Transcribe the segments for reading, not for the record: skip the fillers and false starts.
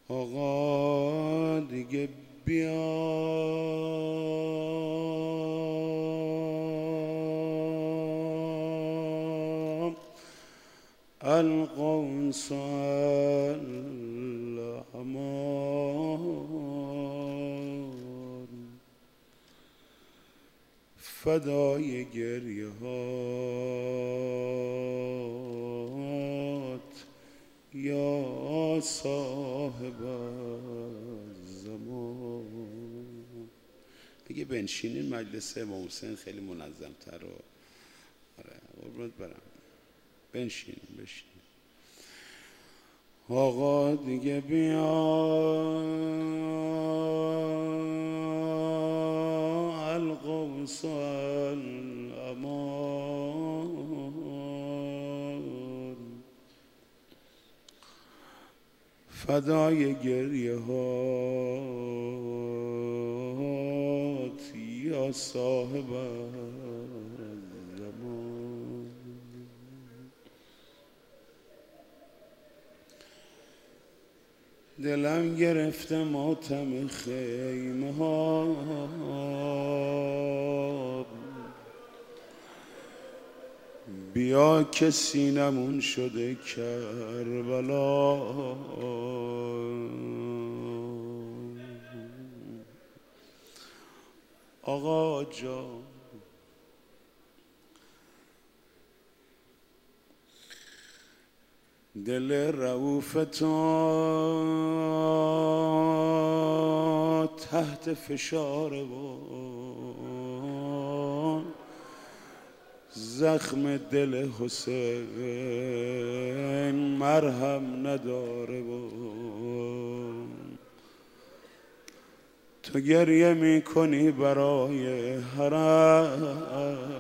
آقا دیگه بیا القوس الامان فدای گریه هات یا صاحب الزمان. اگه بنشینین مجلس امام حسین خیلی منظم‌تر و آره قربونت برم. بنشین. آقا دیگه بیا القوس الامان فدای گریه هات یا صاحب الزمان. دلم گرفته ماتم خیمه ها بیا که سینمون شده کربلا. آقا جان دل رؤوف تو تحت فشار و زخم دل حسین مرهم نداره و تو گریه میکنی برای حرم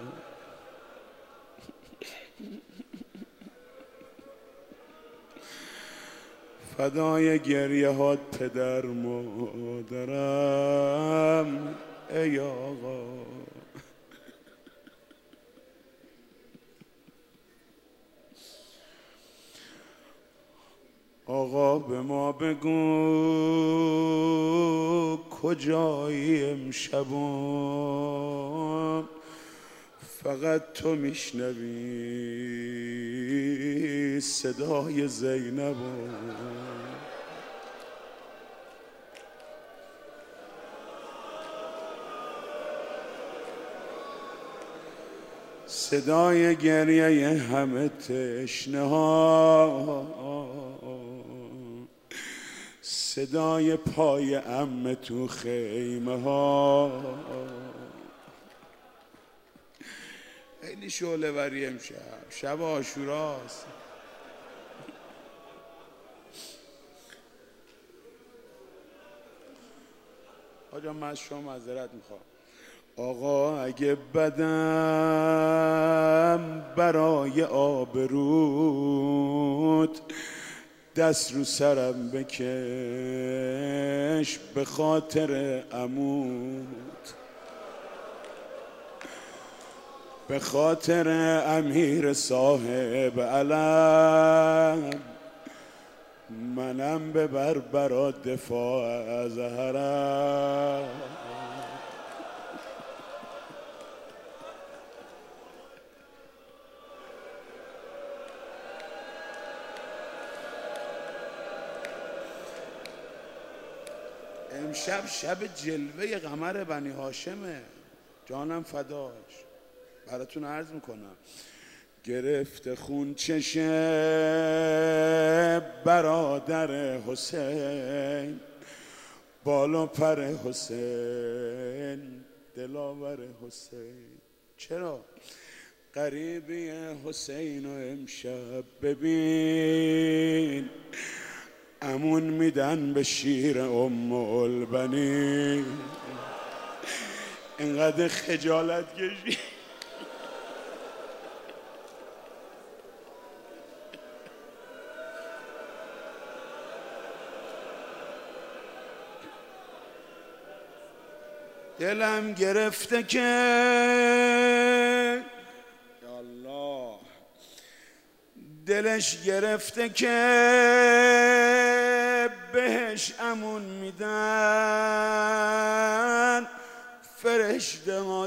فدای گریه هات پدر مادرم ای آقا. آقا به ما بگو کجایی امشبم فقط تو میشنوی صدای زینب صدای گریه همه تشنه ها صدای پای عمه تو خیمه ها. خیلی شعله وری امشب شب عاشوراست. آجا من از شما معذرت میخوام. آقا اگه بدم برای آبروت دست رو سرم بکش به خاطر عموت به خاطر امیر صاحب علم منم ببر برا دفاع از حرم. امشب شب جلوه قمر بنی هاشمه جانم فداش. براتون عرض میکنم گرفته خون چشه برادر حسین بالا پر حسین دلاور حسین. چرا؟ قریبی حسین و امشب ببین امون میدن به شیر ام البنین. اینقدر خجالت کشی دلم گرفته که یا الله دلش گرفته که بهش امون میدن، فرشته ها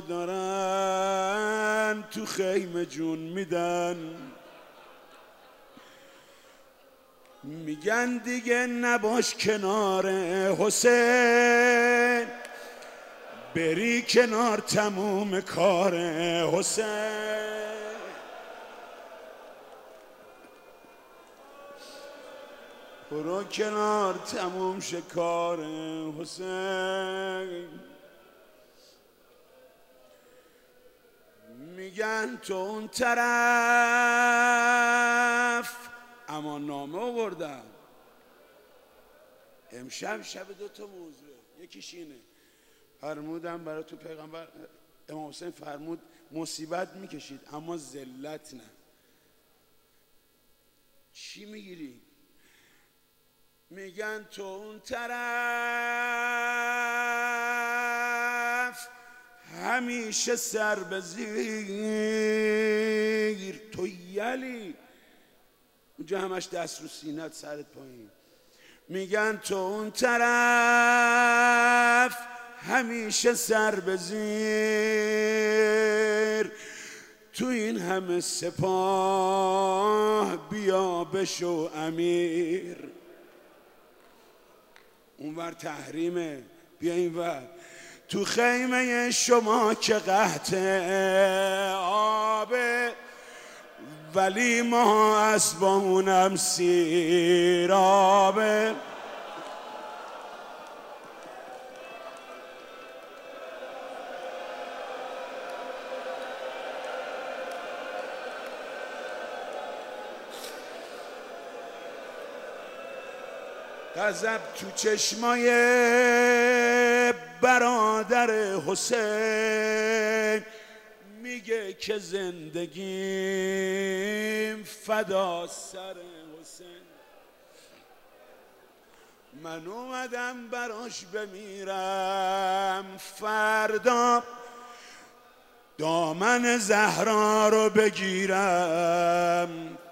دارن تو خیمه جون میدن. میگن دیگه نباش کنار حسین، بری کنار تموم کار حسین. برو کنار تموم شکار حسین. میگن تو اون طرف امان نامه آوردم. امشب شب 2 تا موضوعه، یکیش اینه فرمودم برای تو پیغمبر امام حسین فرمود مصیبت میکشید اما ذلت نه. چی میگیری؟ میگن تو اون طرف همیشه سر به زیر، تو یلی اونجا همش دست رو سینت سرت پایین. میگن تو اون طرف همیشه سر به زیر، تو این همه سپاه بیا بشو امیر. اونور تحریمه، بیا اینور. تو خیمه شما که قحط آبه، ولی ما اسبامونم سیرابه. غضب تو چشمای برادر حسین، میگه که زندگیم فدا سر حسین. من اومدم براش بمیرم فردا، دامن زهرا رو بگیرم.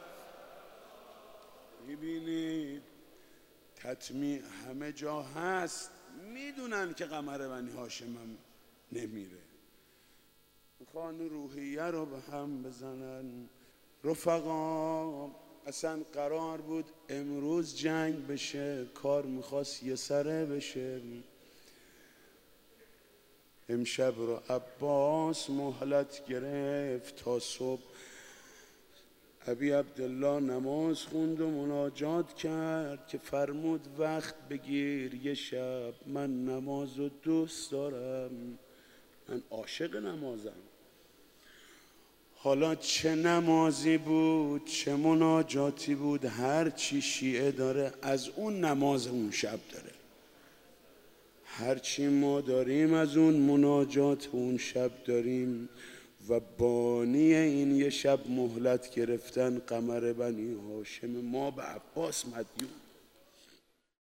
میبینید تطمیع همه جا هست، میدونن که قمر بنی هاشمم نمیره. میخوان روحیه رو به هم بزنن. رفقا اصلا قرار بود امروز جنگ بشه، کار میخواست یه سره بشه. امشب رو عباس مهلت گرفت تا صبح. ابی عبدالله نماز خوند و مناجات کرد که فرمود وقت بگیر یه شب، من نماز رو دوست دارم، من عاشق نمازم. حالا چه نمازی بود چه مناجاتی بود، هر چی شیعه داره از اون نماز اون شب داره، هر چی ما داریم از اون مناجات اون شب داریم. و بانی این یه شب مهلت گرفتن قمر بنی هاشم ما به عباس مدیون.